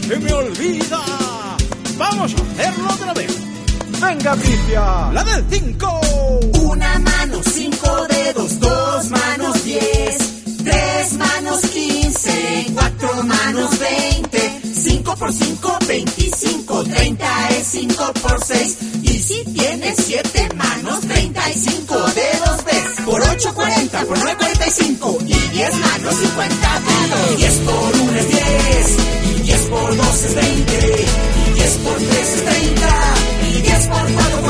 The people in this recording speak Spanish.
se me olvida. Vamos a hacerlo otra vez. Venga, Bricia. La del 5. Una mano, 5 dedos, 2 manos, 10, 3 manos, 15, 4 manos, 20, 5 por 5, 25, 30 es 5 por 6. Y si tienes 7 manos, 35 dedos ves. Por 8, 40, por 9, 45. Y 10 manos, 50 dedos. 10 por 1 es 10. Y 10 por 2 es 20. Y 10 por 3 es 30. Y 10 por 4,